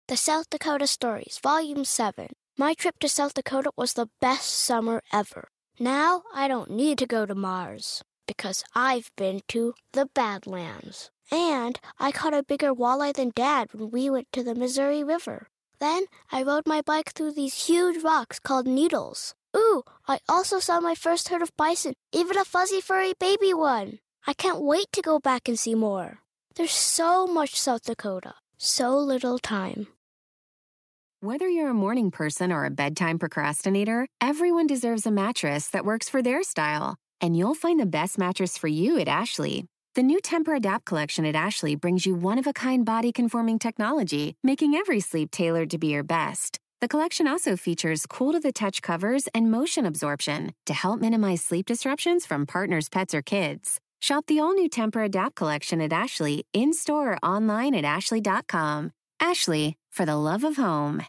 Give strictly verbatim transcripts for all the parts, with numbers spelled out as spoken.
The South Dakota Stories, Volume seven. My trip to South Dakota was the best summer ever. Now I don't need to go to Mars, because I've been to the Badlands. And I caught a bigger walleye than Dad when we went to the Missouri River. Then I rode my bike through these huge rocks called needles. Ooh, I also saw my first herd of bison, even a fuzzy furry baby one. I can't wait to go back and see more. There's so much South Dakota, so little time. Whether you're a morning person or a bedtime procrastinator, everyone deserves a mattress that works for their style. And you'll find the best mattress for you at Ashley. The new Tempur-Adapt collection at Ashley brings you one-of-a-kind body-conforming technology, making every sleep tailored to be your best. The collection also features cool-to-the-touch covers and motion absorption to help minimize sleep disruptions from partners, pets, or kids. Shop the all-new Tempur-Adapt collection at Ashley, in-store or online at ashley dot com. Ashley, for the love of home.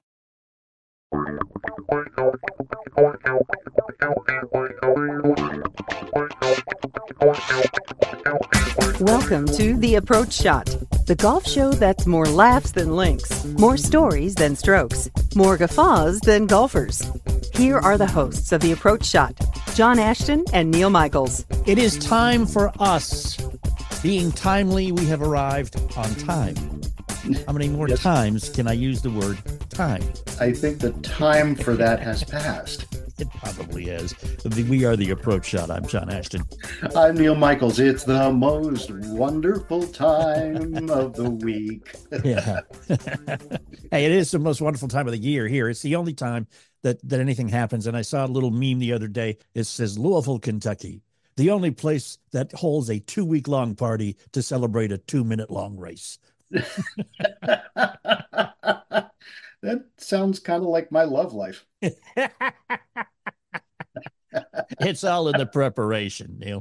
Welcome to The Approach Shot, the golf show that's more laughs than links, more stories than strokes, more guffaws than golfers. Here are the hosts of The Approach Shot, John Ashton and Neil Michaels. It is time for us. Being timely, we have arrived on time. How many more yes. times can I use the word time? I think the time for that has passed. It probably is. We are The Approach Shot. I'm John Ashton. I'm Neil Michaels. It's the most wonderful time of the week. Yeah. Hey, it is the most wonderful time of the year here. It's the only time that, that anything happens. And I saw a little meme the other day. It says Louisville, Kentucky, the only place that holds a two-week-long party to celebrate a two-minute-long race. That sounds kind of like my love life. It's all in the preparation, Neil.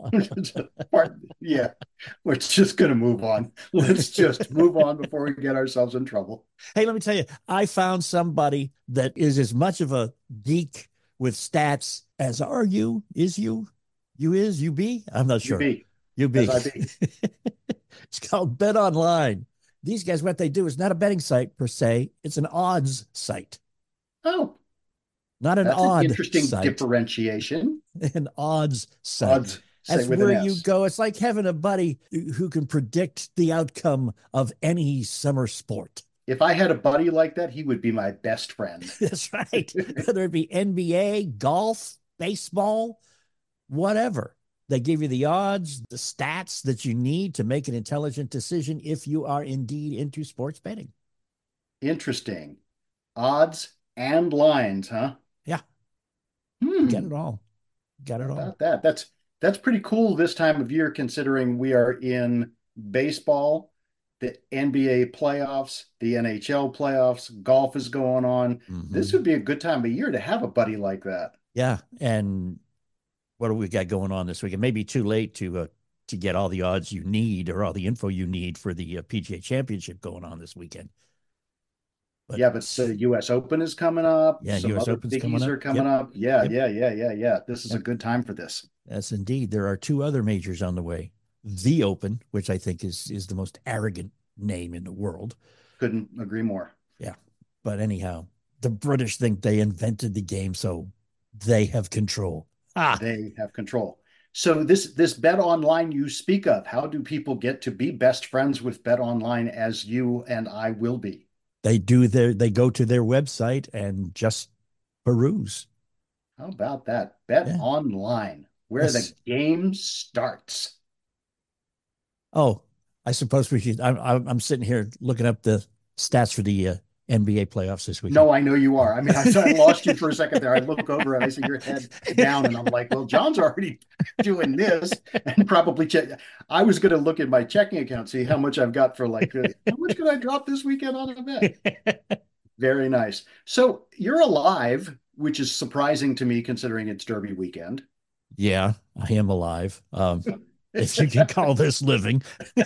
Yeah, we're just going to move on. Let's just move on before we get ourselves in trouble. Hey, let me tell you, I found somebody that is as much of a geek with stats as are you, is you, you is, you be? I'm not sure. You be. You be. As I be. It's called Bet Online. These guys, what they do is not a betting site per se. It's an odds site. Oh. Not an That's odd an interesting site. Differentiation. An odds site. Odds. That's where you go. It's like having a buddy who can predict the outcome of any summer sport. If I had a buddy like that, he would be my best friend. That's right. Whether it be N B A, golf, baseball, whatever. They give you the odds, the stats that you need to make an intelligent decision if you are indeed into sports betting. Interesting. Odds and lines, huh? Yeah. Hmm. Get it all. Got it all. About that. That's that's pretty cool this time of year, considering we are in baseball, the N B A playoffs, the N H L playoffs, golf is going on. Mm-hmm. This would be a good time of year to have a buddy like that. Yeah. And what do we got going on this week? It may be too late to uh, to get all the odds you need or all the info you need for the uh, P G A Championship going on this weekend. But, yeah, but the U S Open is coming up. Yeah, Some U S other Open's biggies coming up. are coming Yep. up. Yeah, Yep. yeah, yeah, yeah, yeah. This is Yep. a good time for this. Yes, indeed. There are two other majors on the way. The Open, which I think is is the most arrogant name in the world. Couldn't agree more. Yeah. But anyhow, the British think they invented the game, so they have control. Ah. They have control. So this this Bet Online you speak of, how do people get to be best friends with Bet Online as you and I will be? They do their they go to their website and just peruse. How about that? Bet yeah. Online, where yes. the game starts. Oh, I suppose we should. I'm I'm sitting here looking up the stats for the uh, N B A playoffs this week. No, I know you are. I mean, I, I lost you for a second there. I look over and I see your head down, and I'm like, well, John's already doing this, and probably check. I was going to look at my checking account, see how much I've got for like, uh, how much can I drop this weekend on a bet? Very nice. So you're alive, which is surprising to me considering it's Derby weekend. Yeah, I am alive. Um, if you can call this living.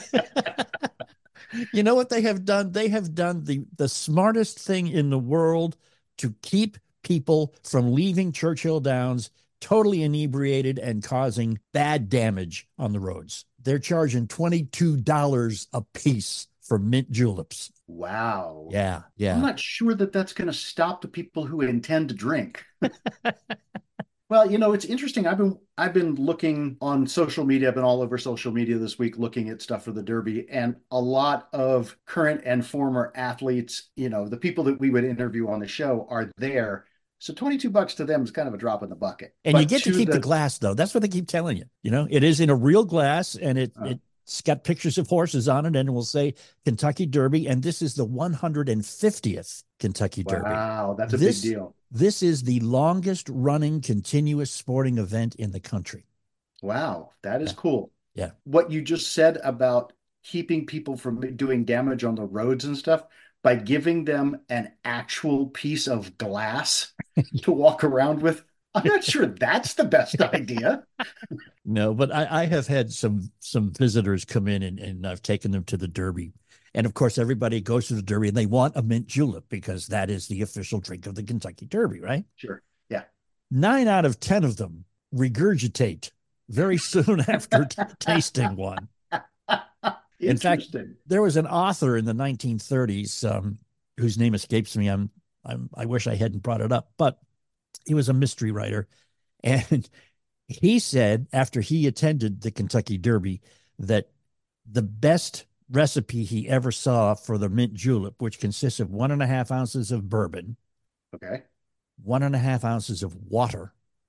You know what they have done? They have done the, the smartest thing in the world to keep people from leaving Churchill Downs totally inebriated and causing bad damage on the roads. They're charging twenty-two dollars a piece for mint juleps. Wow. Yeah, I'm yeah. not sure that that's going to stop the people who intend to drink. Well, you know, it's interesting. I've been I've been looking on social media. I've been all over social media this week looking at stuff for the Derby, and a lot of current and former athletes, you know, the people that we would interview on the show are there. So twenty-two bucks to them is kind of a drop in the bucket. And you But get to to keep the the glass, though. That's what they keep telling you. You know, it is in a real glass, and it uh, it's got pictures of horses on it, and it will say Kentucky Derby. And this is the one hundred fiftieth Kentucky Derby. wow, that's a big This deal. this is the longest running continuous sporting event in the country. Wow, that is Yeah, cool. yeah. What you just said about keeping people from doing damage on the roads and stuff by giving them an actual piece of glass to walk around with, I'm not sure that's the best idea. No, but I, I have had some some visitors come in, and, and I've taken them to the Derby. And of course, everybody goes to the Derby and they want a mint julep because that is the official drink of the Kentucky Derby, right? Sure. Yeah. Nine out of ten of them regurgitate very soon after t- tasting one. In fact, Interesting. there was an author in the nineteen thirties um, whose name escapes me. I'm, I'm, I wish I hadn't brought it up, but he was a mystery writer. And he said, after he attended the Kentucky Derby, that the best recipe he ever saw for the mint julep, which consists of one and a half ounces of bourbon, Okay. one and a half ounces of water,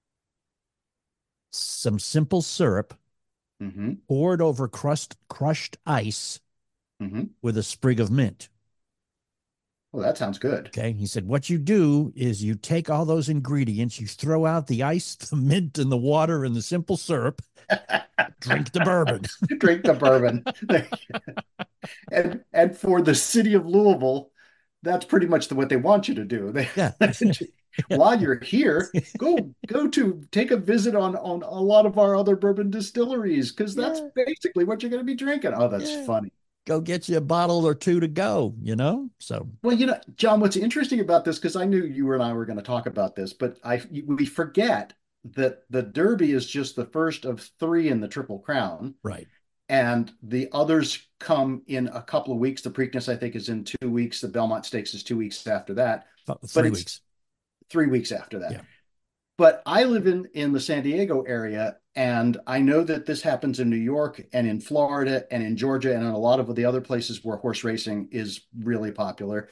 some simple syrup Mm-hmm. poured over crust, crushed ice Mm-hmm. with a sprig of mint. Well, that sounds good. Okay. He said, what you do is you take all those ingredients, you throw out the ice, the mint, and the water and the simple syrup, drink the bourbon. Drink the bourbon. and and for the city of Louisville, that's pretty much the, what they want you to do. They, Yeah. while you're here, go go to take a visit on on a lot of our other bourbon distilleries because that's Yeah. basically what you're going to be drinking. Oh, that's Yeah. funny. Go get you a bottle or two to go, you know? So, Well, you know, John, what's interesting about this, because I knew you and I were going to talk about this, but I we forget that the Derby is just the first of three in the Triple Crown, right. and the others come in a couple of weeks. The Preakness, I think, is in two weeks. The Belmont Stakes is two weeks after that. F- But Three it's weeks. three weeks after that. Yeah. But I live in in the San Diego area, and I know that this happens in New York and in Florida and in Georgia and in a lot of the other places where horse racing is really popular.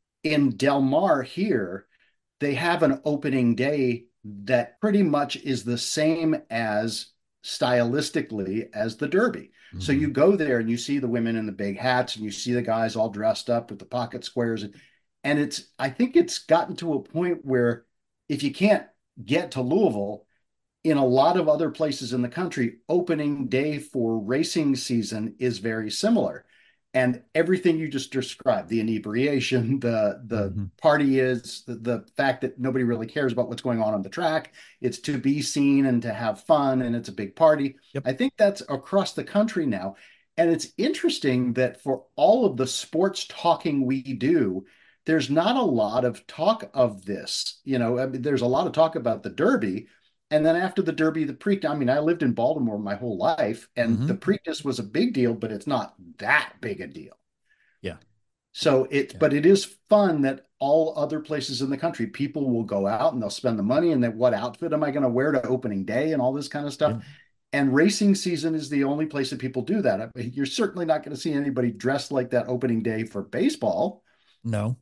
In Del Mar here, they have an opening day that pretty much is the same as stylistically as the Derby. Mm-hmm. So you go there and you see the women in the big hats and you see the guys all dressed up with the pocket squares. And, and it's, I think it's gotten to a point where if you can't get to Louisville, in a lot of other places in the country, opening day for racing season is very similar. And everything you just described, the inebriation, the the mm-hmm. party is, the, the fact that nobody really cares about what's going on on the track. It's to be seen and to have fun, and it's a big party. Yep. I think that's across the country now. And it's interesting that for all of the sports talking we do, there's not a lot of talk of this. You know, I mean, there's a lot of talk about the Derby. And then after the Derby, the Preakness, I mean, I lived in Baltimore my whole life, and mm-hmm. the Preakness was a big deal, but it's not that big a deal. Yeah. So it, yeah. but it is fun that all other places in the country, people will go out and they'll spend the money, and then what outfit am I going to wear to opening day and all this kind of stuff. Yeah. And racing season is the only place that people do that. I mean, you're certainly not going to see anybody dressed like that opening day for baseball. No,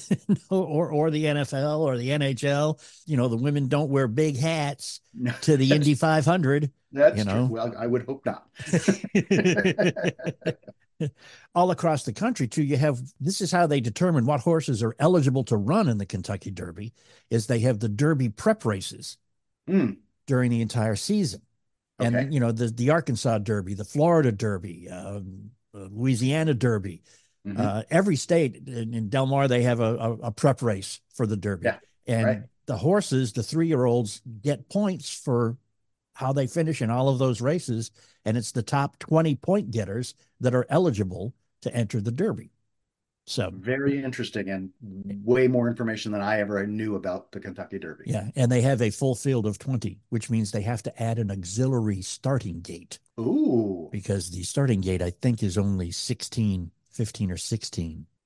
no, or or the N F L or the N H L. You know, the women don't wear big hats to the Indy five hundred. That's you know? True. Well, I would hope not. All across the country, too, you have, this is how they determine what horses are eligible to run in the Kentucky Derby, is they have the Derby prep races mm. during the entire season. Okay. And, you know, the, the Arkansas Derby, the Florida Derby, um, Louisiana Derby. Mm-hmm. Uh, every state in, in Del Mar, they have a, a, a prep race for the Derby. Yeah, and right. the horses, the three-year-olds, get points for how they finish in all of those races. And it's the top twenty point getters that are eligible to enter the Derby. So very interesting, and way more information than I ever knew about the Kentucky Derby. Yeah, and they have a full field of twenty, which means they have to add an auxiliary starting gate. Ooh. Because the starting gate, I think, is only sixteen, fifteen or sixteen.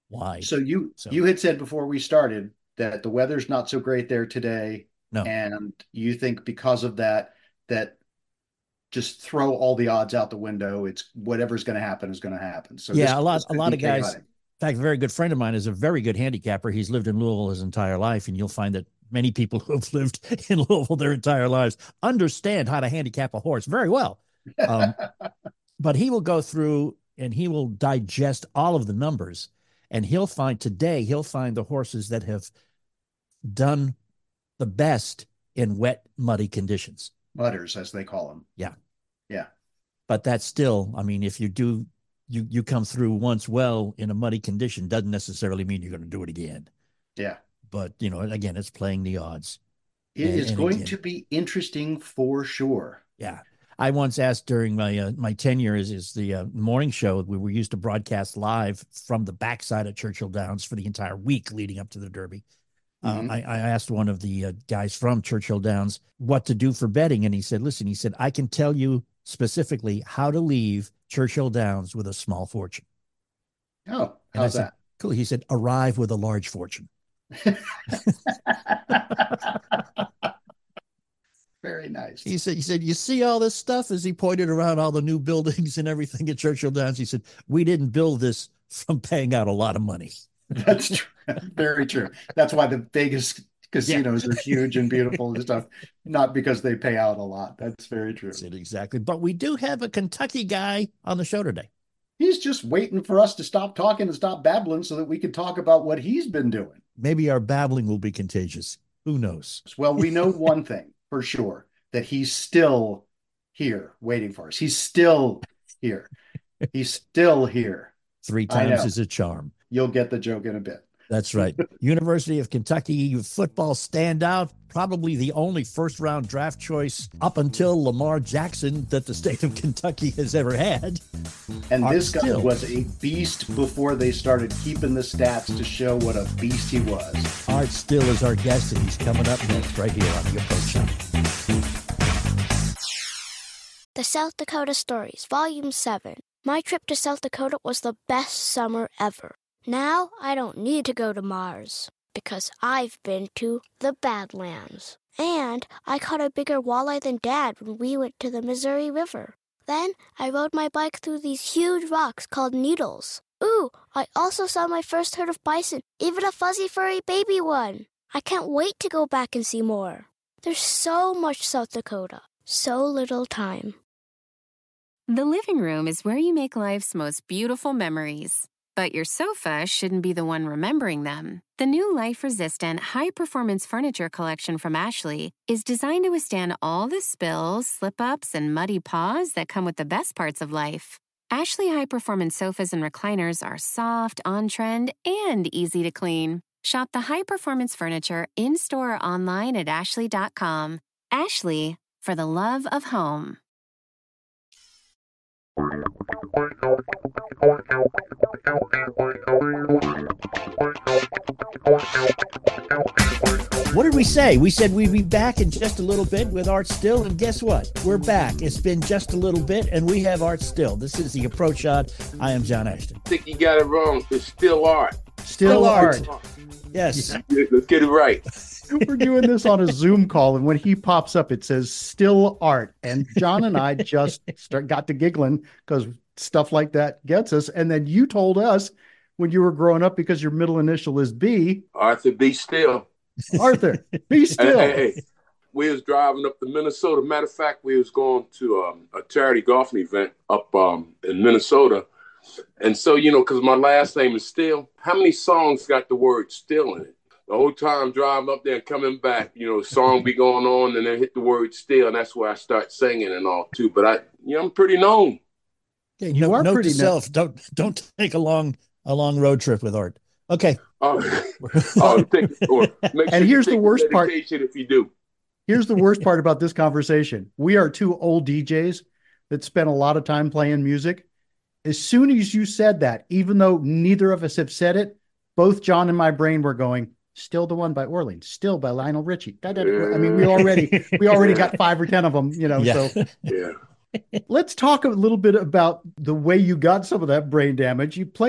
wide. So you So you had said before we started that the weather's not so great there today, no, and you think because of that, that just throw all the odds out the window. It's whatever's going to happen is going to happen. So yeah, this, a lot, this a could lot be of guys. chaotic. In fact, a very good friend of mine is a very good handicapper. He's lived in Louisville his entire life, and you'll find that many people who have lived in Louisville their entire lives understand how to handicap a horse very well. Um, but he will go through and he will digest all of the numbers, and he'll find today, he'll find the horses that have done the best in wet, muddy conditions. Mudders, as they call them. Yeah. Yeah. But that's still, I mean, if you do, you, you come through once well in a muddy condition, doesn't necessarily mean you're going to do it again. Yeah. But, you know, again, it's playing the odds. It and, is and going again, to be interesting for sure. Yeah. I once asked during my uh, my tenure as is the uh, morning show, we were used to broadcast live from the backside of Churchill Downs for the entire week leading up to the Derby. Mm-hmm. Uh, I, I asked one of the uh, guys from Churchill Downs what to do for betting. And he said, listen, he said, I can tell you specifically how to leave Churchill Downs with a small fortune. Oh, And how's I said, that? cool. He said, arrive with a large fortune. Very nice. He said, he said, you see all this stuff as he pointed around all the new buildings and everything at Churchill Downs. He said, we didn't build this from paying out a lot of money. That's true. Very true. That's why the Vegas casinos yeah. are huge and beautiful and stuff, not because they pay out a lot. That's very true. That's it, exactly. But we do have a Kentucky guy on the show today. He's just waiting for us to stop talking and stop babbling so that we can talk about what he's been doing. Maybe our babbling will be contagious. Who knows? Well, we know one thing for sure, that he's still here waiting for us. He's still here. He's still here. Three times is a charm. You'll get the joke in a bit. That's right. University of Kentucky football standout, probably the only first-round draft choice up until Lamar Jackson that the state of Kentucky has ever had. And Art this guy Still was a beast before they started keeping the stats to show what a beast he was. Art Still is our guest, and he's coming up next right here on The Approach Shot. The South Dakota Stories, Volume seven. My trip to South Dakota was the best summer ever. Now I don't need to go to Mars, because I've been to the Badlands. And I caught a bigger walleye than Dad when we went to the Missouri River. Then I rode my bike through these huge rocks called needles. Ooh, I also saw my first herd of bison, even a fuzzy furry baby one. I can't wait to go back and see more. There's so much South Dakota, so little time. The living room is where you make life's most beautiful memories. But your sofa shouldn't be the one remembering them. The new life-resistant, high-performance furniture collection from Ashley is designed to withstand all the spills, slip-ups, and muddy paws that come with the best parts of life. Ashley high-performance sofas and recliners are soft, on-trend, and easy to clean. Shop the high-performance furniture in-store or online at ashley dot com. Ashley, for the love of home. What did we say? We said we'd be back in just a little bit with Art Still, and guess what? We're back. It's been just a little bit, and we have Art Still. This is The Approach Shot. I am John Ashton. I think you got it wrong. It's still art. Still, Still art. art. Yes. Yeah. Let's get it right. We're doing this on a Zoom call, and when he pops up, it says still art. And John and I just start, got to giggling because stuff like that gets us. And then you told us when you were growing up, because your middle initial is B. Arthur, be still. Arthur, be still. Hey, hey, hey. We was driving up to Minnesota. Matter of fact, we was going to um, a charity golfing event up um, in Minnesota. And so, you know, because my last name is Still, how many songs got the word still in it? The whole time driving up there and coming back, you know, the song be going on and then hit the word still. And that's where I start singing and all too. But I, you know, I'm pretty known. Yeah, you no, are note pretty to self. Don't don't take a long a long road trip with Art. Okay. Uh, I'll take it for it. Make sure and here's you the take worst part. If you do. Here's the worst part about this conversation. We are two old D Js that spent a lot of time playing music. As soon as you said that, even though neither of us have said it, both John and my brain were going, still the one by Orleans, still by Lionel Richie. Da, da, da. I mean, we already we already got five or ten of them, you know. Yeah. So yeah. Let's talk a little bit about the way you got some of that brain damage. You played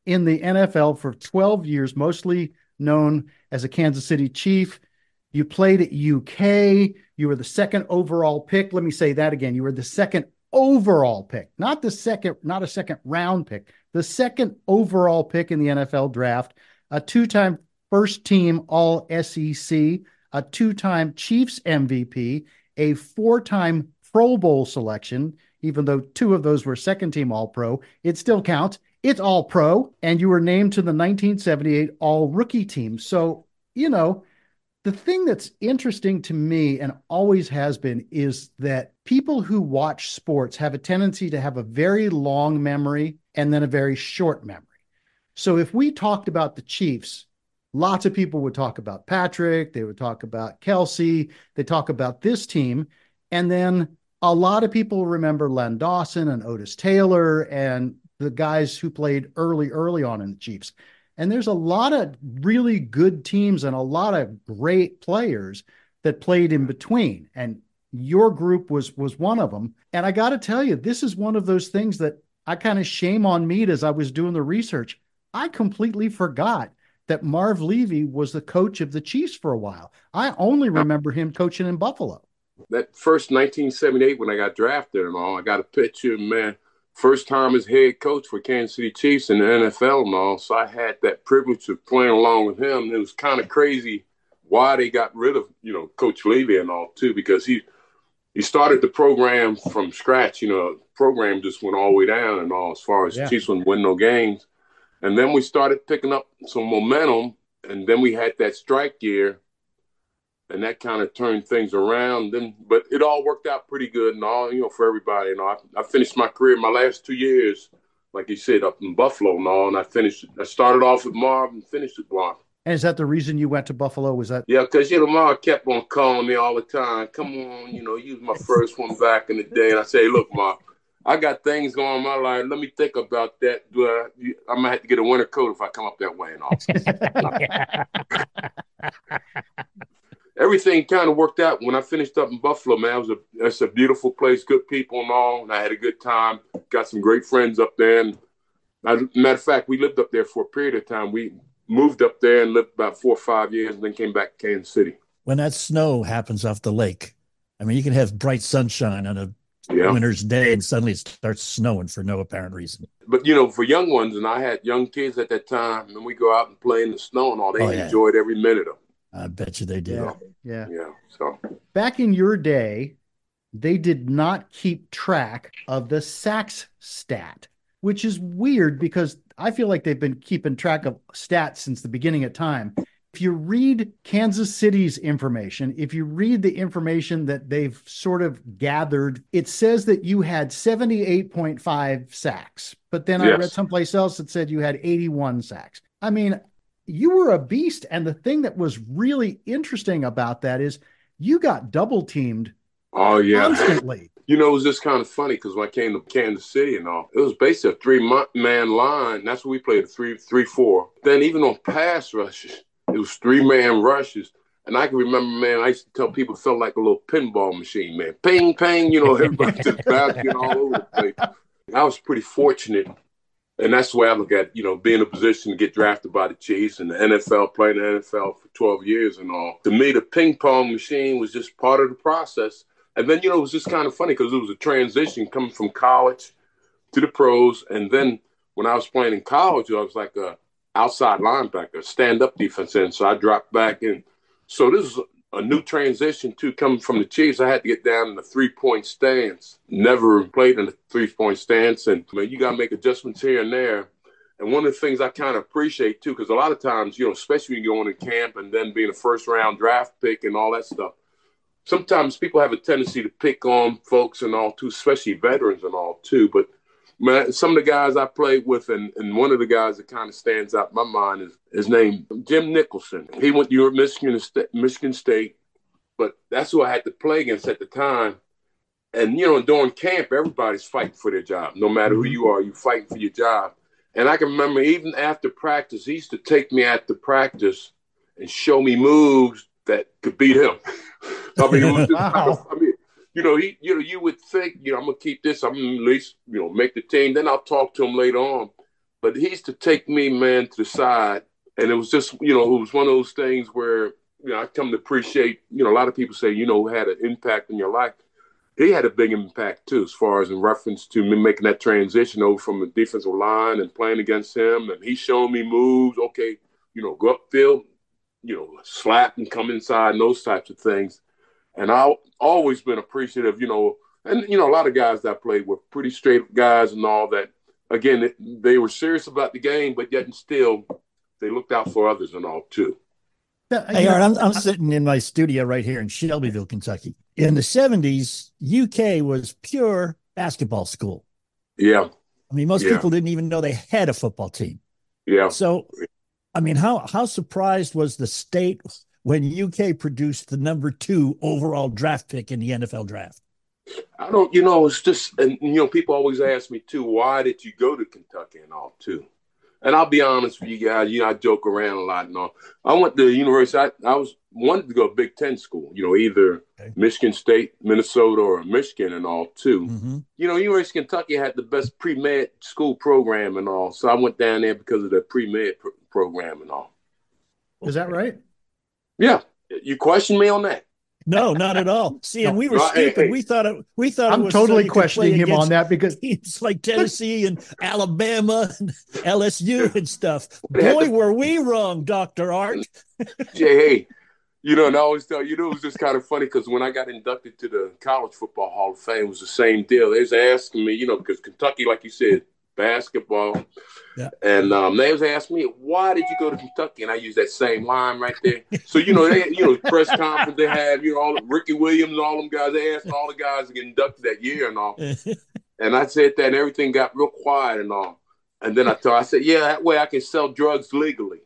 in the N F L for twelve years, mostly known as a Kansas City Chief. You played at U K. You were the second overall pick. Let me say that again. You were the second overall pick, not the second, not a second round pick, the second overall pick in the N F L draft, a two-time first team all S E C, a two-time Chiefs M V P, a four-time Pro Bowl selection, even though two of those were second team all pro, it still counts. It's all pro. And you were named to the nineteen seventy-eight all rookie team. So, you know, the thing that's interesting to me and always has been is that people who watch sports have a tendency to have a very long memory and then a very short memory. So if we talked about the Chiefs, lots of people would talk about Patrick, they would talk about Kelsey, they talk about this team, and then a lot of people remember Len Dawson and Otis Taylor and the guys who played early, early on in the Chiefs. And there's a lot of really good teams and a lot of great players that played in between. And your group was was one of them. And I got to tell you, this is one of those things that I kind of shame on me as I was doing the research. I completely forgot that Marv Levy was the coach of the Chiefs for a while. I only remember him coaching in Buffalo. That first nineteen seventy-eight when I got drafted and all, I got a picture, man. First time as head coach for Kansas City Chiefs in the N F L and all. So I had that privilege of playing along with him. It was kind of crazy why they got rid of, you know, Coach Levy and all too, because he he started the program from scratch. You know, the program just went all the way down and all as far as yeah. Chiefs wouldn't win no games. And then we started picking up some momentum, and then we had that strike year. And that kind of turned things around. Then, but it all worked out pretty good and all, you know, for everybody. You know, I, I finished my career, my last two years, like you said, up in Buffalo and all. And I finished, I started off with Marv and finished with Marv. And is that the reason you went to Buffalo? Was that? Yeah, because, you know, Marv kept on calling me all the time. Come on, you know, you was my first one back in the day. And I say, look, Marv, I got things going on in my life. Let me think about that. Do I, I'm going to have to get a winter coat if I come up that way and all. Everything kind of worked out when I finished up in Buffalo, man. It was a, it's a beautiful place, good people and all. And I had a good time. Got some great friends up there. And I, matter of fact, we lived up there for a period of time. We moved up there and lived about four or five years and then came back to Kansas City. When that snow happens off the lake, I mean, you can have bright sunshine on a yeah. winter's day and suddenly it starts snowing for no apparent reason. But, you know, for young ones, and I had young kids at that time, and we go out and play in the snow and all, they oh, yeah. enjoyed every minute of it. I bet you they did. Yeah. Yeah. Yeah. So back in your day, they did not keep track of the sacks stat, which is weird because I feel like they've been keeping track of stats since the beginning of time. If you read Kansas City's information, if you read the information that they've sort of gathered, it says that you had seventy-eight point five sacks. But then yes. I read someplace else that said you had eighty-one sacks. I mean, you were a beast. And the thing that was really interesting about that is you got double teamed oh, yeah. constantly. You know, it was just kind of funny because when I came to Kansas City and all, it was basically a three-man line. That's what we played, a three, three, four. Then even on pass rushes, it was three-man rushes. And I can remember, man, I used to tell people it felt like a little pinball machine, man. Ping, ping, you know, everybody just bouncing all over the place. I was pretty fortunate. And that's the way I look at, you know, being in a position to get drafted by the Chiefs and the N F L, playing the N F L for twelve years and all. To me, the ping pong machine was just part of the process. And then, you know, it was just kind of funny because it was a transition coming from college to the pros. And then when I was playing in college, I was like a outside linebacker, stand-up defense end. So I dropped back in. So this is a new transition too, coming from the Chiefs. I had to get down in the three-point stance. Never played in the three-point stance. And I mean, you got to make adjustments here and there. And one of the things I kind of appreciate too, because a lot of times, you know, especially when you're going to camp and then being a first-round draft pick and all that stuff, sometimes people have a tendency to pick on folks and all too, especially veterans and all too. But man, some of the guys I played with, and, and one of the guys that kind of stands out in my mind is his name, Jim Nicholson. He went to Michigan State, Michigan State, but that's who I had to play against at the time. And, you know, during camp, everybody's fighting for their job. No matter who you are, you're fighting for your job. And I can remember even after practice, he used to take me after practice and show me moves that could beat him. I mean, it was just wow. kind of, I mean, you know, he, you know, you would think, you know, I'm gonna keep this. I'm gonna at least, you know, make the team. Then I'll talk to him later on. But he used to take me, man, to the side. And it was just, you know, it was one of those things where, you know, I come to appreciate, you know, a lot of people say, you know, had an impact in your life. He had a big impact, too, as far as in reference to me making that transition over from the defensive line and playing against him. And he showed me moves, okay, you know, go upfield, you know, slap and come inside and those types of things. And I've always been appreciative, you know, and, you know, a lot of guys that I played were pretty straight guys and all that. Again, it, they were serious about the game, but yet and still they looked out for others and all, too. Hey, Art, I'm, I'm sitting in my studio right here in Shelbyville, Kentucky. In the seventies, U K was pure basketball school. Yeah. I mean, most yeah. people didn't even know they had a football team. Yeah. So, I mean, how how surprised was the state when U K produced the number two overall draft pick in the N F L draft? I don't, you know, it's just, and, you know, people always ask me, too, why did you go to Kentucky and all, too? And I'll be honest with you guys, you know, I joke around a lot and all. I went to the university, I, I was wanted to go to Big Ten school, you know, either okay. Michigan State, Minnesota, or Michigan and all, too. Mm-hmm. You know, University of Kentucky had the best pre-med school program and all. So I went down there because of the pre-med pr- program and all. Is that right? Yeah. You question me on that? No, not at all. See, and we were stupid. Hey, hey. We thought it. We thought I'm it was totally so questioning him on that because it's like Tennessee and Alabama and L S U and stuff. Boy, were we wrong, Doctor Art. Jay, hey, you know, and I always tell you, know, it was just kind of funny because when I got inducted to the College Football Hall of Fame, it was the same deal. They was asking me, you know, because Kentucky, like you said, basketball. Yeah. And um, they was asking me, why did you go to Kentucky? And I used that same line right there. So, you know, they, you know, press conference they had, you know, all Ricky Williams and all them guys, they asked all the guys to get inducted that year and all. And I said that and everything got real quiet and all. And then I told, I said, yeah, that way I can sell drugs legally.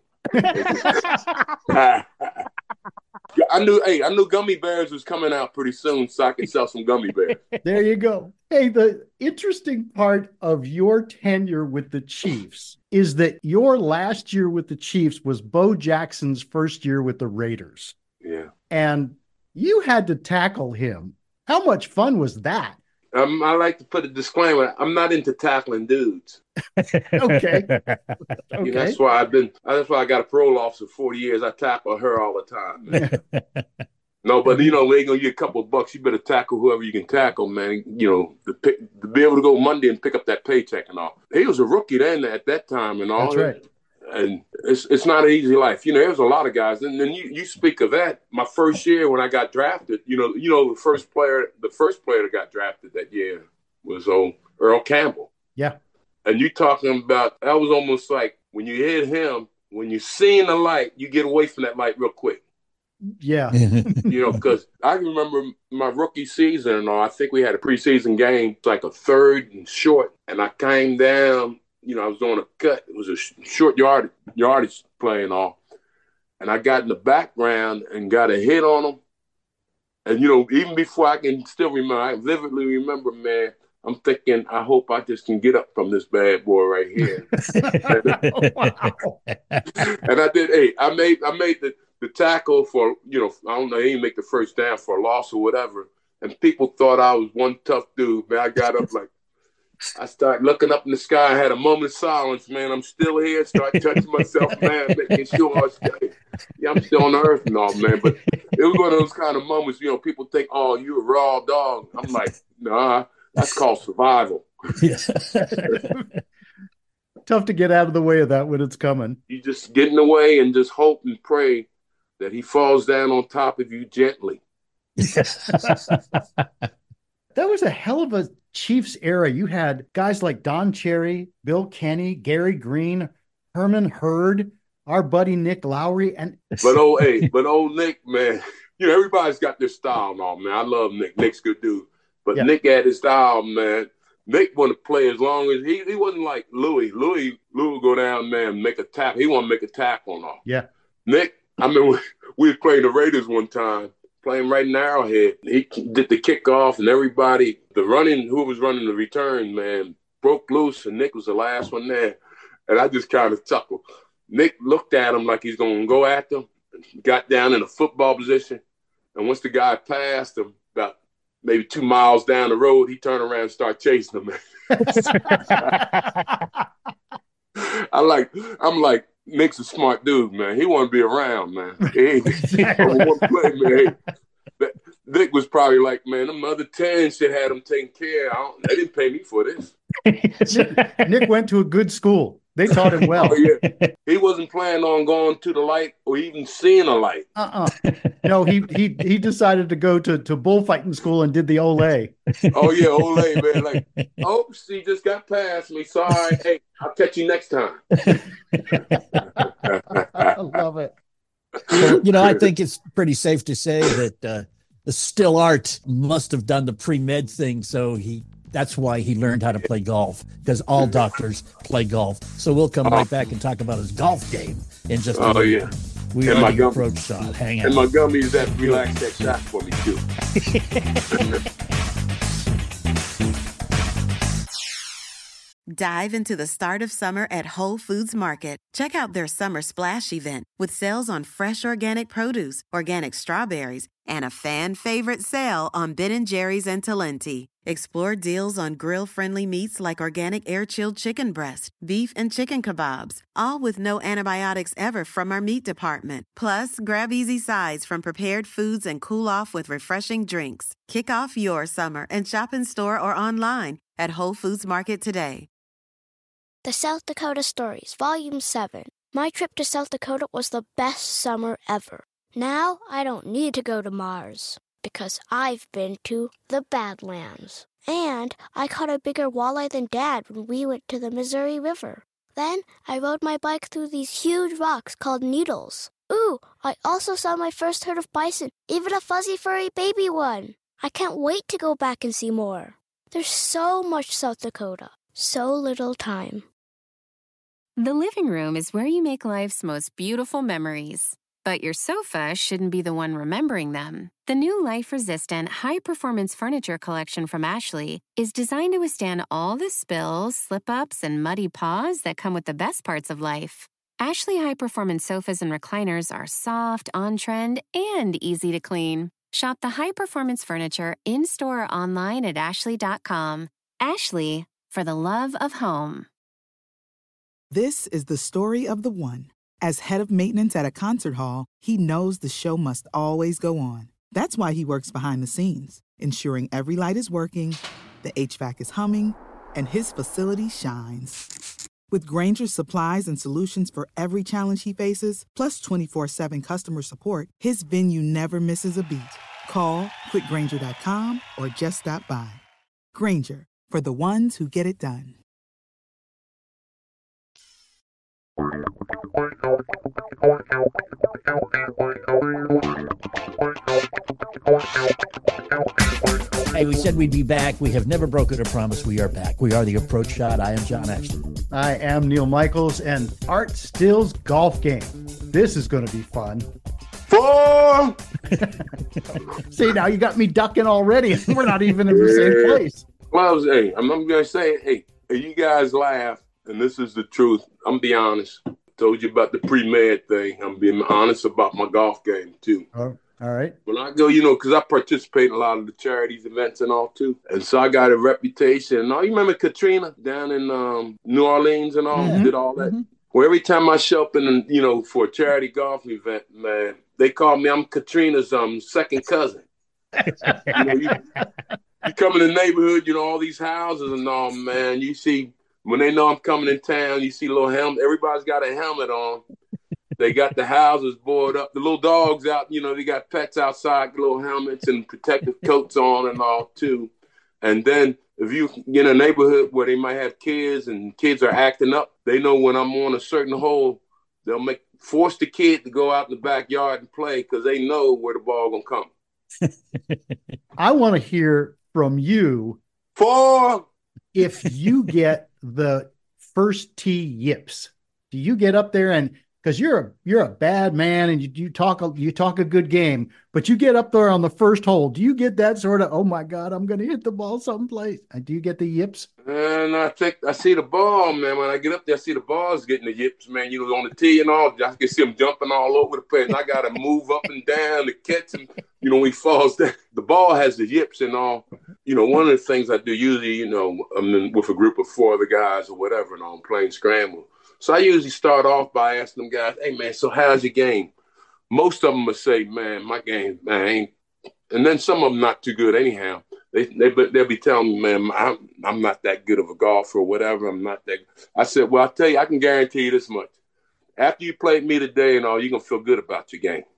I knew, hey, I knew gummy bears was coming out pretty soon, so I could sell some gummy bears. There you go. Hey, the interesting part of your tenure with the Chiefs is that your last year with the Chiefs was Bo Jackson's first year with the Raiders. Yeah. And you had to tackle him. How much fun was that? Um, I like to put a disclaimer. I'm not into tackling dudes. Okay. okay. You know, that's why I've been, that's why I got a parole officer for forty years. I tackle her all the time, man. No, but, you know, we ain't going to get a couple of bucks. You better tackle whoever you can tackle, man. You know, to, pick, to be able to go Monday and pick up that paycheck and all. He was a rookie then at that time and all. That's right. And it's it's not an easy life. You know, there's a lot of guys. And then you, you speak of that. My first year when I got drafted, you know, you know, the first player, the first player that got drafted that year was old Earl Campbell. Yeah. And you talking about, that was almost like when you hit him, when you seen the light, you get away from that light real quick. Yeah. You know, because I remember my rookie season and all, I think we had a preseason game, like a third and short. And I came down, you know, I was doing a cut. It was a sh- short yard, yardage play and all. And I got in the background and got a hit on him. And, you know, even before I can still remember, I vividly remember, man, I'm thinking, I hope I just can get up from this bad boy right here. Wow. And I did, hey, I made I made the, the tackle for, you know, I don't know, he didn't make the first down for a loss or whatever. And people thought I was one tough dude, man. I got up like, I started looking up in the sky. I had a moment of silence, man. I'm still here. Start touching myself, man, making sure I was, yeah, I'm still on the earth and all, man. But it was one of those kind of moments, you know, people think, oh, you're a raw dog. I'm like, nah, that's called survival. Tough to get out of the way of that when it's coming. You just get in the way and just hope and pray that he falls down on top of you gently. That was a hell of a Chiefs era. You had guys like Don Cherry, Bill Kenny, Gary Green, Herman Hurd, our buddy Nick Lowry. And But oh, hey, but old Nick, man, you know, everybody's got their style and all, man. I love Nick. Nick's a good dude. But yeah. Nick had his style, man. Nick wanted to play as long as he, he wasn't like Louis. Louis, Louis would go down, man, make a tap. He wanted to make a tackle and all. Yeah. Nick, I mean, we, we were playing the Raiders one time. Playing right in Arrowhead. He did the kickoff and everybody, the running, who was running the return, man, broke loose and Nick was the last one there. And I just kind of chuckled. Nick looked at him like he's going to go at them, got down in a football position. And once the guy passed him, about maybe two miles down the road, he turned around and started chasing him. I like, I'm like, Nick's a smart dude, man. He want to be around, man. He, Exactly. he want to play, man. That, Nick was probably like, man, them other ten should have them taken care of. I don't, they didn't pay me for this. Nick, Nick went to a good school. They taught him well. Oh, yeah. He wasn't planning on going to the light or even seeing a light. Uh-uh. No, he he he decided to go to, to bullfighting school and did the Olay. Oh, yeah, Olay, man. Like, oops, he just got past me. Sorry. Hey, I'll catch you next time. I love it. Well, you know, I think it's pretty safe to say that uh, the still art must have done the pre-med thing. So he that's why he learned how to play golf, because all doctors play golf. So we'll come right back and talk about his golf game in just a Oh, little yeah. bit. We And are my the gum- approach shot. Hang And on. Montgomery's that relax that shot for me, too. Dive into the start of summer at Whole Foods Market. Check out their Summer Splash event with sales on fresh organic produce, organic strawberries, and a fan favorite sale on Ben and Jerry's and Talenti. Explore deals on grill-friendly meats like organic air-chilled chicken breast, beef and chicken kebabs, all with no antibiotics ever from our meat department. Plus, grab easy sides from prepared foods and cool off with refreshing drinks. Kick off your summer and shop in store or online at Whole Foods Market today. The South Dakota Stories, Volume seven. My trip to South Dakota was the best summer ever. Now I don't need to go to Mars, because I've been to the Badlands. And I caught a bigger walleye than Dad when we went to the Missouri River. Then I rode my bike through these huge rocks called needles. Ooh, I also saw my first herd of bison, even a fuzzy furry baby one. I can't wait to go back and see more. There's so much South Dakota, so little time. The living room is where you make life's most beautiful memories. But your sofa shouldn't be the one remembering them. The new life-resistant, high-performance furniture collection from Ashley is designed to withstand all the spills, slip-ups, and muddy paws that come with the best parts of life. Ashley high-performance sofas and recliners are soft, on-trend, and easy to clean. Shop the high-performance furniture in-store or online at ashley dot com. Ashley, for the love of home. This is the story of the one. As head of maintenance at a concert hall, he knows the show must always go on. That's why he works behind the scenes, ensuring every light is working, the H V A C is humming, and his facility shines. With Grainger's supplies and solutions for every challenge he faces, plus twenty-four seven customer support, his venue never misses a beat. Call quick grainger dot com or just stop by. Grainger, for the ones who get it done. Hey, we said we'd be back. We have never broken a promise. We are back. We are the Approach Shot. I am John Ashton. I am Neil Michaels, and Art Still's golf game. This is going to be fun. Four! See, now you got me ducking already. We're not even in the same place. Well, I was, hey, I'm, I'm going to say, hey, hey, you guys laugh, and this is the truth. I'm going to be honest. Told you about the pre-med thing. I'm being honest about my golf game, too. Oh, all right. When I go, you know, because I participate in a lot of the charities events and all, too. And so I got a reputation. And all, you remember Katrina down in um, New Orleans and all? Mm-hmm. Did all that? Mm-hmm. Well, every time I show up in, you know, for a charity golf event, man, they call me, I'm Katrina's um second cousin. You know, you, you come in the neighborhood, you know, all these houses and all, man, you see, when they know I'm coming in town, you see a little helmet. Everybody's got a helmet on. They got the houses boarded up. The little dogs out, you know, they got pets outside, little helmets and protective coats on and all, too. And then if you get in a neighborhood where they might have kids and kids are acting up, they know when I'm on a certain hole, they'll make force the kid to go out in the backyard and play because they know where the ball going to come. I want to hear from you. Four. If you get the first tee yips, do you get up there and because you're a you're a bad man and you, you talk a, you talk a good game, but you get up there on the first hole, do you get that sort of, oh my God, I'm going to hit the ball someplace? And do you get the yips? And I think I see the ball, man. When I get up there, I see the balls getting the yips, man. You know, on the tee and all. I can see them jumping all over the place. And I got to move up and down to catch him. You know, when he falls down, the ball has the yips and all. You know, one of the things I do usually, you know, I'm in with a group of four other guys or whatever, and I'm playing scramble. So I usually start off by asking them guys, hey, man, so how's your game? Most of them will say, man, my game, man, ain't. And then some of them not too good anyhow. They, they, they'll be telling me, man, I'm, I'm not that good of a golfer or whatever. I'm not that. I said, well, I'll tell you, I can guarantee you this much. After you played me today and all, you're going to feel good about your game.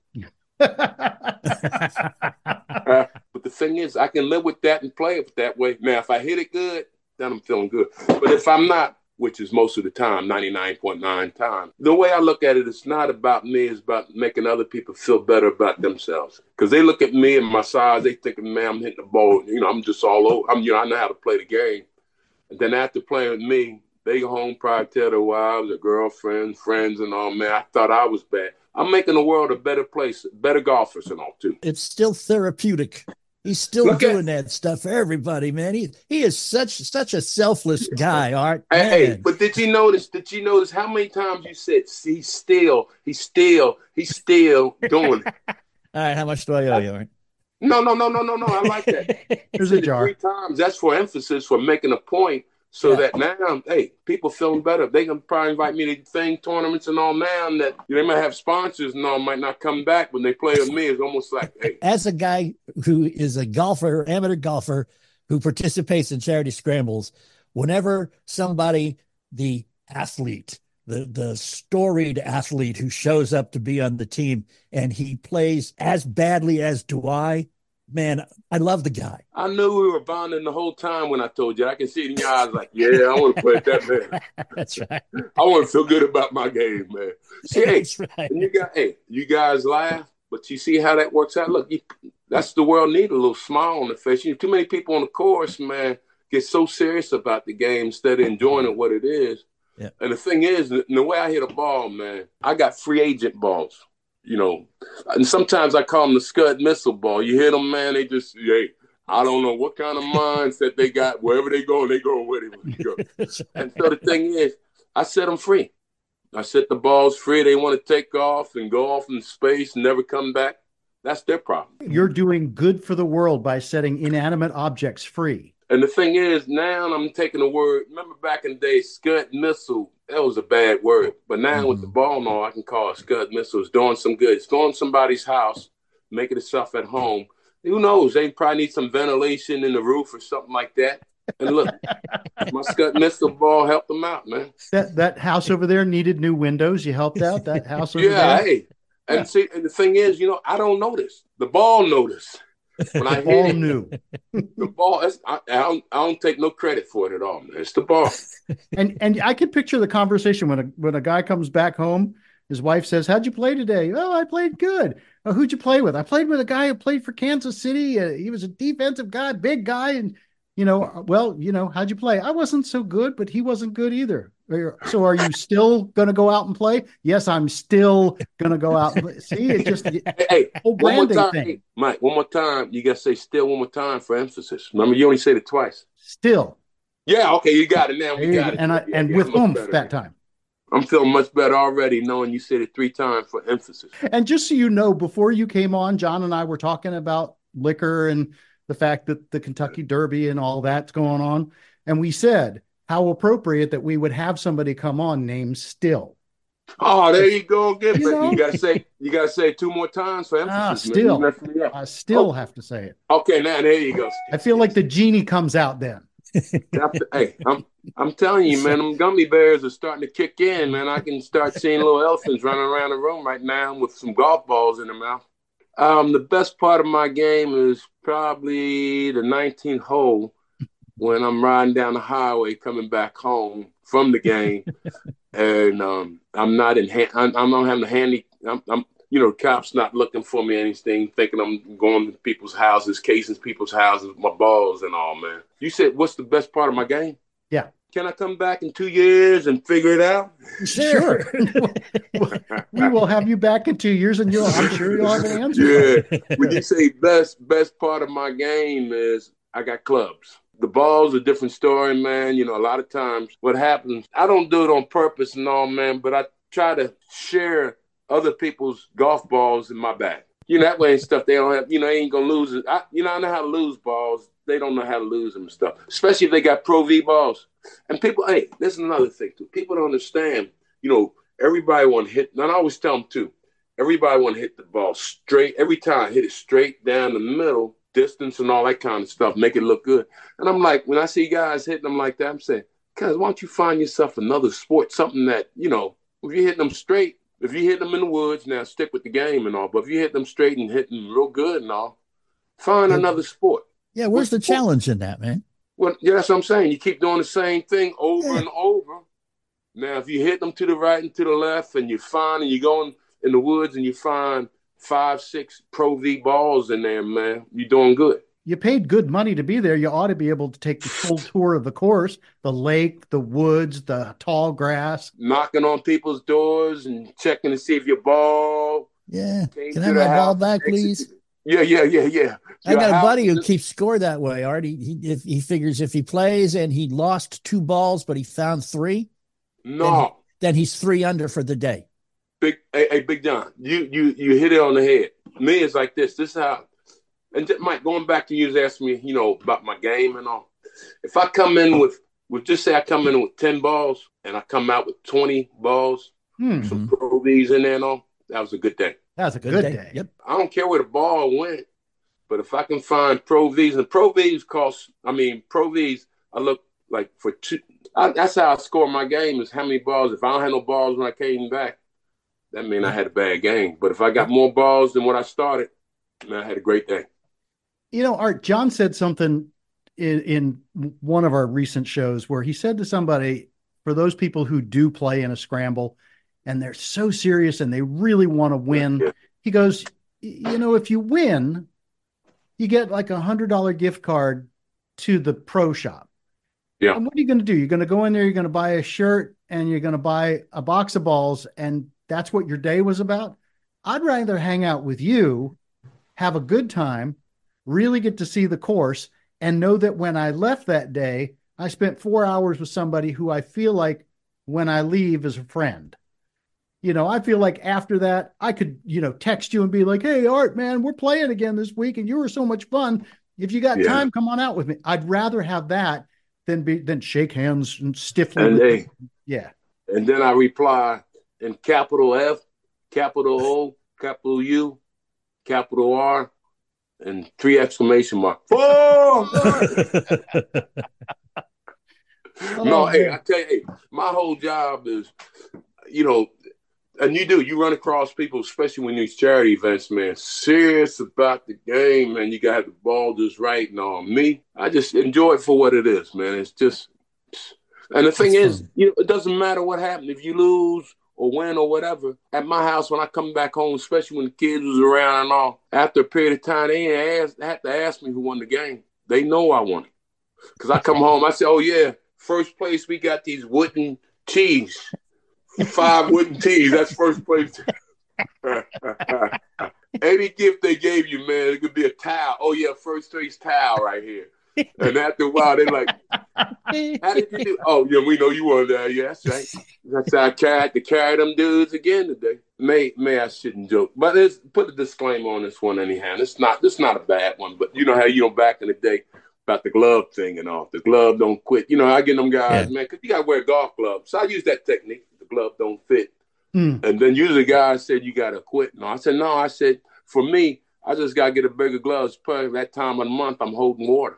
uh, but the thing is, I can live with that and play it that way. Now, if I hit it good, then I'm feeling good. But if I'm not, which is most of the time, ninety-nine point nine times, the way I look at it, it's not about me. It's about making other people feel better about themselves. Because they look at me and my size, they think, man, I'm hitting the ball. You know, I'm just all over. I'm, you know, I know how to play the game. And then after playing with me, they go home, probably tell their wives, their girlfriends, friends, and all, man, I thought I was bad. I'm making the world a better place, better golfers and all, too. It's still therapeutic. He's still Look doing at, that stuff for everybody, man. He he is such such a selfless guy, Art. Hey, hey, but did you notice, did you notice how many times you said, he's still, he's still, he's still doing it? All right, how much do I owe you, Art? No, no, no, no, no, no. I like that. Here's a jar. Three times. That's for emphasis, for making a point. So yeah. that now, hey, people feeling better. They can probably invite me to thing tournaments and all now, and that they might have sponsors and all, might not come back when they play with me. It's almost like, hey. As a guy who is a golfer, amateur golfer, who participates in charity scrambles, whenever somebody, the athlete, the, the storied athlete who shows up to be on the team and he plays as badly as do I, man, I love the guy. I knew we were bonding the whole time when I told you. I can see it in your eyes like, yeah, I want to play at that man. That's right. I want to feel good about my game, man. See, that's hey, right. And you got, hey, you guys laugh, but you see how that works out. Look, you, that's the world need, a little smile on the face. You know, too many people on the course, man, get so serious about the game instead of enjoying it what it is. Yeah. And the thing is, the, the way I hit a ball, man, I got free agent balls. You know, and sometimes I call them the Scud missile ball. You hit them, man, they just, hey, I don't know what kind of mindset they got. Wherever they go, they go with it. Go. And so the thing is, I set them free. I set the balls free. They want to take off and go off in space and never come back. That's their problem. You're doing good for the world by setting inanimate objects free. And the thing is, now I'm taking the word. Remember back in the day, Scud missile, that was a bad word. But now mm-hmm. with the ball now, I can call it Scud missile. It's doing some good. It's going to somebody's house, making itself at home. Who knows? They probably need some ventilation in the roof or something like that. And look, my Scud missile ball helped them out, man. That that house over there needed new windows. You helped out that house over yeah, there? Hey. And yeah. see, and the thing is, you know, I don't notice. The ball noticed. When I the ball hit it, knew. The ball, I, I, don't, I don't take no credit for it at all, man. It's the ball. And and I can picture the conversation when a when a guy comes back home, his wife says, "How'd you play today?" "Oh, I played good." "Oh, who'd you play with?" "I played with a guy who played for Kansas City. Uh, he was a defensive guy, big guy." And, you know, well, you know, "How'd you play?" "I wasn't so good, but he wasn't good either." "So are you still going to go out and play?" "Yes, I'm still going to go out and play." See, it just, hey, hey, whole one more time, thing. hey, Mike, one more time. You got to say still one more time for emphasis. Remember, you only said it twice. Still. Yeah, okay, you got it now. We got it. And, I, yeah, and yeah, with oomph better. that time. I'm feeling much better already knowing you said it three times for emphasis. And just so you know, before you came on, John and I were talking about liquor and the fact that the Kentucky Derby and all that's going on. And we said how appropriate that we would have somebody come on named Still. Oh, there you go again. You But know? you gotta say you gotta say it two more times for emphasis. Ah, man. still. You messed me up. I still Oh. have to say it. Okay, now there you go. I feel like the genie comes out then. Hey, I'm I'm telling you, man, them gummy bears are starting to kick in, man. I can start seeing little elephants running around the room right now with some golf balls in their mouth. Um, the best part of my game is probably the nineteenth hole when I'm riding down the highway coming back home from the game, and um, I'm not in. Ha- I'm, I'm not having a handy. I'm, I'm, you know, cops not looking for me or anything, thinking I'm going to people's houses, casing people's houses with my balls and all, man. You said, what's the best part of my game? Yeah. Can I come back in two years and figure it out? Sure. We will have you back in two years and you'll, I'm sure you'll have an answer. Yeah. When you say best, best part of my game is I got clubs. The ball's a different story, man. You know, a lot of times what happens, I don't do it on purpose and all, man, but I try to share other people's golf balls in my bag. You know, that way and stuff, they don't have, you know, they ain't going to lose it. I, you know, I know how to lose balls. They don't know how to lose them and stuff, especially if they got Pro V balls. And people, hey, there's another thing, too. People don't understand. you know, everybody want to hit, and I always tell them too, everybody want to hit the ball straight. Every time, hit it straight down the middle, distance and all that kind of stuff, make it look good. And I'm like, when I see guys hitting them like that, I'm saying, guys, why don't you find yourself another sport, something that, you know, if you're hitting them straight, if you hit them in the woods, now stick with the game and all, but if you hit them straight and hit them real good and all, find another sport. Yeah, where's what the sport? challenge in that, man? Well, yeah, that's what I'm saying. You keep doing the same thing over Yeah. and over. Now, if you hit them to the right and to the left and you find, and you're going in the woods and you find five, six Pro V balls in there, man, you're doing good. You paid good money to be there. You ought to be able to take the full tour of the course, the lake, the woods, the tall grass. Knocking on people's doors and checking to see if your ball Yeah. came Can I to have the my ball house, back, please? executed. Yeah, yeah, yeah, yeah. I Your got a house buddy who is- keeps score that way, Art. He, he, if he figures if he plays and he lost two balls, but he found three, No. then he's three under for the day. Big, hey, hey, Big John, you you you hit it on the head. Me, it's like this. This is how, and just, Mike, going back to you was asking me, you know, about my game and all. If I come in with, with just say I come in with ten balls and I come out with twenty balls, Hmm. some Pro Vs in there and all, that was a good day. That's a good, day. Yep. I don't care where the ball went, but if I can find Pro Vs, and Pro Vs cost, I mean, Pro Vs, I look like for two, I, that's how I score my game is how many balls. If I don't have no balls when I came back, that means I had a bad game. But if I got more balls than what I started, man, I had a great day. You know, Art, John said something in, in one of our recent shows where he said to somebody, for those people who do play in a scramble and they're so serious and they really want to win, Yeah. he goes, you know, if you win, you get like a hundred dollar gift card to the pro shop. Yeah. And what are you going to do? You're going to go in there, you're going to buy a shirt and you're going to buy a box of balls. And that's what your day was about. I'd rather hang out with you, have a good time, really get to see the course, and know that when I left that day, I spent four hours with somebody who I feel like when I leave is a friend. You know, I feel like after that, I could, you know, text you and be like, hey, Art, man, we're playing again this week and you were so much fun. If you got Yeah. time, come on out with me. I'd rather have that than be than shake hands and stiffly. And with they, people. Yeah. and then I reply in capital F, capital O, capital U, capital R, and three exclamation marks. Oh! No, Oh, hey, man. I tell you, hey, my whole job is, you know, and you do, you run across people, especially when these charity events, man, serious about the game, man. You got to have the ball just right and all. Me, I just enjoy it for what it is, man. It's just, and the thing It's is, fun. you know, it doesn't matter what happened. If you lose or win or whatever, at my house, when I come back home, especially when the kids was around and all, after a period of time, they ain't ask, have to ask me who won the game. They know I won it. Because I come home, I say, oh, yeah, first place, we got these wooden tees. Five wooden tees. That's first place. Any gift they gave you, man, it could be a towel. Oh, yeah, first place towel right here. And after a while, they're like, how did you do? Oh, yeah, we know you won that. Yeah, that's right. That's how I carried to carry them dudes again today. May, may I shouldn't joke. But let's put a disclaimer on this one anyhow. It's not, this not a bad one. But you know how, you know, back in the day, about the glove thing and all. The glove don't quit. You know, I get them guys, Yeah. man, because you got to wear golf gloves. So I use that technique. The glove don't fit. Hmm. And then usually guys said, you got to quit. No, I said, no. I said, for me, I just got to get a bigger gloves. Probably that time of the month, I'm holding water.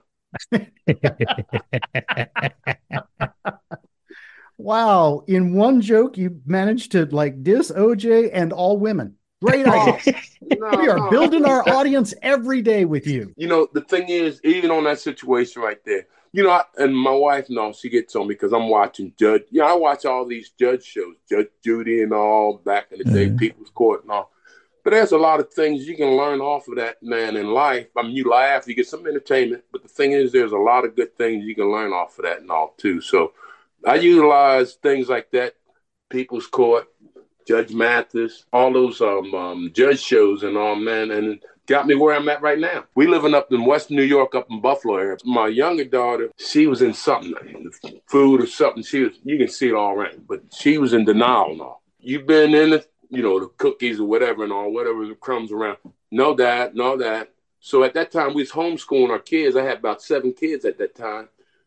Wow. In one joke, you managed to like diss O J and all women. Great idea. No, We are no. building our audience every day with you. You know, the thing is, even on that situation right there, you know, I, and my wife knows, she gets on me because I'm watching Judge. Yeah, I watch all these judge shows, Judge Judy and all, back in the day, Mhm. People's Court and all. But there's a lot of things you can learn off of that, man, in life. I mean, you laugh, you get some entertainment, but the thing is, there's a lot of good things you can learn off of that and all, too. So I utilize things like that, People's Court, Judge Mathis, all those um, um, judge shows and all, man, and it got me where I'm at right now. We living up in Western New York, up in Buffalo area. My younger daughter, she was in something, food or something. She was, you can see it all around, but she was in denial and all. You've been in the, you know, the cookies or whatever and all, whatever the crumbs around. No that, no that. So at that time, we was homeschooling our kids. I had about seven kids at that time.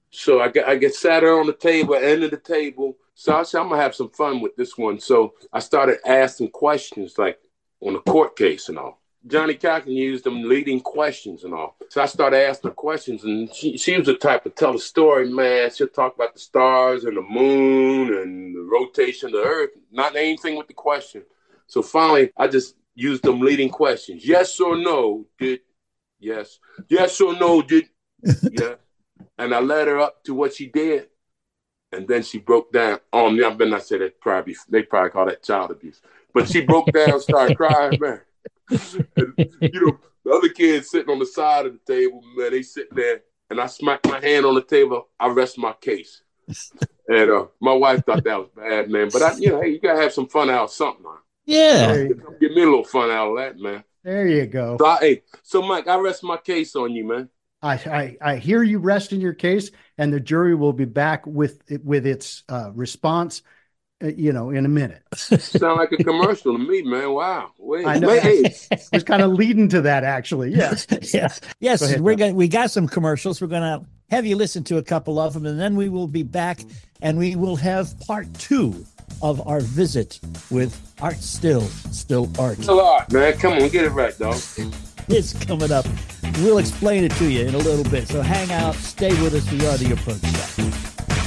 So I get I get sat her on the table, end of the table. So I said, I'm gonna have some fun with this one. So I started asking questions like on the court case and all. Johnny Cochran used them leading questions and all. So I started asking her questions, and she, she was the type to tell a story, man. She'll talk about the stars and the moon and the rotation of the earth, not anything with the question. So finally, I just used them leading questions. Yes or no, did, yes. Yes or no, did, yeah. And I led her up to what she did. And then she broke down on me. I bet I said that probably, they probably call that child abuse. But she broke down, started crying, man. And, you know, the other kids sitting on the side of the table, man, they sitting there, and I smacked my hand on the table. I rest my case. And uh, my wife thought that was bad, man. But, I, you know, hey, you got to have some fun out of something, man. Yeah. So, give me a little fun out of that, man. There you go. So, I, hey, so, Mike, I rest my case on you, man. I, I, I hear you resting your case, and the jury will be back with, with its uh, response Uh, you know, in a minute. Sound like a commercial to me, man. Wow. Wait, I know. wait. I was kind of leading to that, actually. Yeah. yeah. Yes, Go ahead, we're Tom. going we got some commercials. We're going to have you listen to a couple of them, and then we will be back, and we will have part two of our visit with Art Still, Still Art. Still Art, man. Come on, get it right, dog. It's coming up. We'll explain it to you in a little bit. So hang out, stay with us. We are the Approach Shot.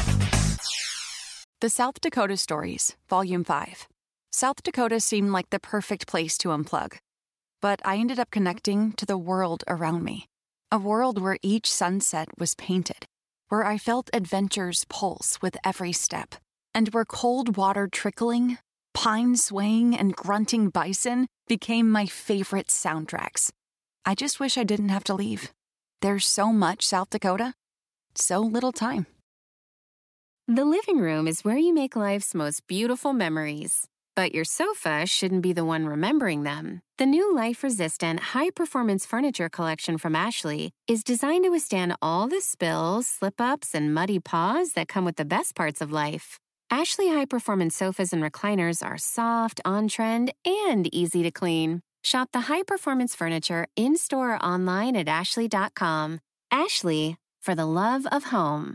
The South Dakota Stories, Volume five. South Dakota seemed like the perfect place to unplug. But I ended up connecting to the world around me. A world where each sunset was painted, where I felt adventure's pulse with every step, and where cold water trickling, pine swaying, and grunting bison became my favorite soundtracks. I just wish I didn't have to leave. There's so much South Dakota, so little time. The living room is where you make life's most beautiful memories. But your sofa shouldn't be the one remembering them. The new life-resistant, high-performance furniture collection from Ashley is designed to withstand all the spills, slip-ups, and muddy paws that come with the best parts of life. Ashley high-performance sofas and recliners are soft, on-trend, and easy to clean. Shop the high-performance furniture in-store or online at ashley dot com. Ashley, for the love of home.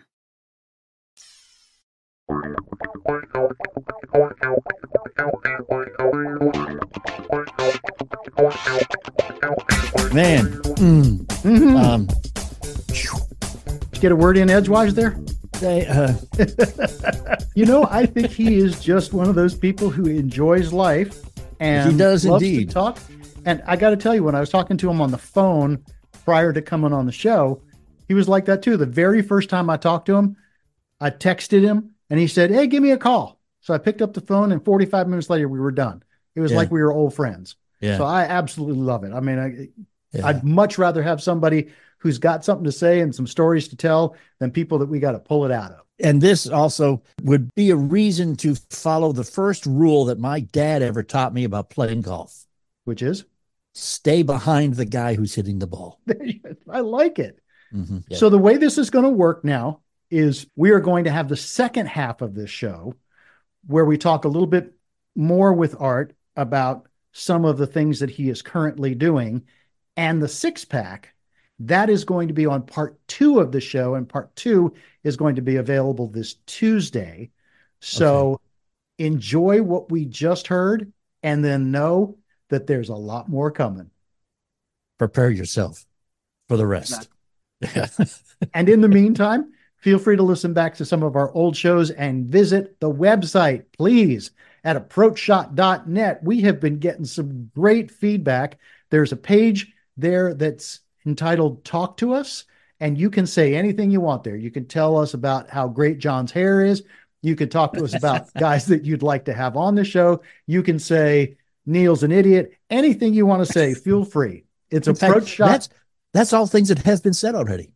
Man, mm, Mhm. um, Did you get a word in edgewise there? they, uh, You know, I think he is just one of those people who enjoys life and He does loves indeed. to talk. And I got to tell you, when I was talking to him on the phone prior to coming on the show, he was like that too. The very first time I talked to him, I texted him and he said, "Hey, give me a call." So I picked up the phone, and forty-five minutes later, we were done. It was Yeah. like we were old friends. yeah, So I absolutely love it. I mean, I, yeah. I'd much rather have somebody who's got something to say and some stories to tell than people that we got to pull it out of. And this also would be a reason to follow the first rule that my dad ever taught me about playing golf. Which is, Stay behind the guy who's hitting the ball. I like it. Mm-hmm. Yeah. So the way this is going to work now is we are going to have the second half of this show where we talk a little bit more with Art about some of the things that he is currently doing. And the six pack, that is going to be on part two of the show. And part two is going to be available this Tuesday. So enjoy what we just heard, and then know that there's a lot more coming. Prepare yourself for the rest. Yeah. And in the meantime, feel free to listen back to some of our old shows and visit the website, please, at approach shot dot net. We have been getting some great feedback. There's a page there that's entitled Talk to Us, and you can say anything you want there. You can tell us about how great John's hair is. You can talk to us about guys that you'd like to have on the show. You can say Neil's an idiot. Anything you want to say, feel free. It's In fact, Approach Shot. That's, that's all things that have been said already.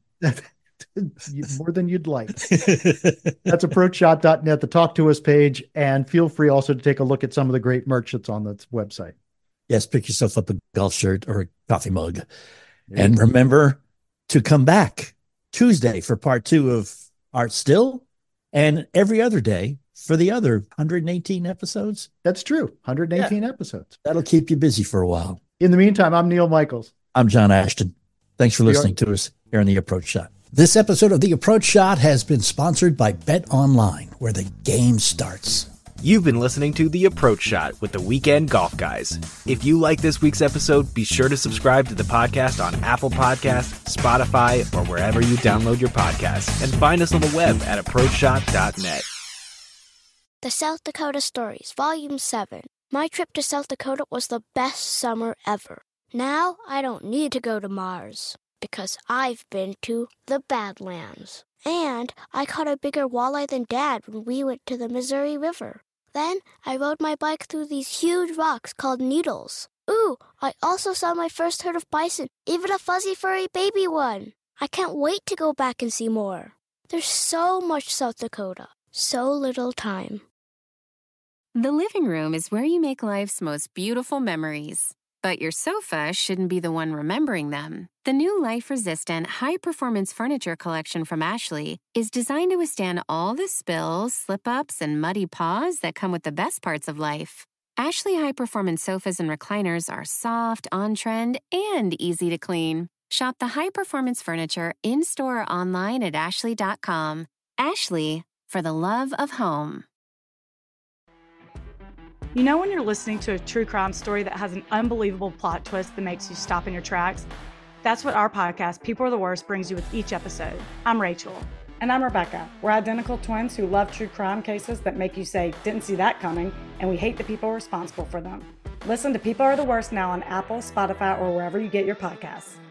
More than you'd like. That's approach shot dot net, the Talk to Us page. And feel free also to take a look at some of the great merch that's on the website. Yes, pick yourself up a golf shirt or a coffee mug. And remember to come back Tuesday for part two of Art Still, and every other day for the other one hundred eighteen episodes. That's true. one hundred eighteen episodes. That'll keep you busy for a while. In the meantime, I'm Neil Michaels. I'm John Ashton. Thanks for We are- listening to us here on The Approach Shot. This episode of The Approach Shot has been sponsored by Bet Online, where the game starts. You've been listening to The Approach Shot with the Weekend Golf Guys. If you like this week's episode, be sure to subscribe to the podcast on Apple Podcasts, Spotify, or wherever you download your podcasts. And find us on the web at approach shot dot net. The South Dakota Stories, Volume seven. My trip to South Dakota was the best summer ever. Now I don't need to go to Mars, because I've been to the Badlands. And I caught a bigger walleye than Dad when we went to the Missouri River. Then I rode my bike through these huge rocks called needles. Ooh, I also saw my first herd of bison, even a fuzzy furry baby one. I can't wait to go back and see more. There's so much South Dakota, so little time. The living room is where you make life's most beautiful memories. But your sofa shouldn't be the one remembering them. The new life-resistant, high-performance furniture collection from Ashley is designed to withstand all the spills, slip-ups, and muddy paws that come with the best parts of life. Ashley high-performance sofas and recliners are soft, on-trend, and easy to clean. Shop the high-performance furniture in-store or online at ashley dot com. Ashley, for the love of home. You know when you're listening to a true crime story that has an unbelievable plot twist that makes you stop in your tracks? That's what our podcast, People Are the Worst, brings you with each episode. I'm Rachel. And I'm Rebecca. We're identical twins who love true crime cases that make you say, didn't see that coming, and we hate the people responsible for them. Listen to People Are the Worst now on Apple, Spotify, or wherever you get your podcasts.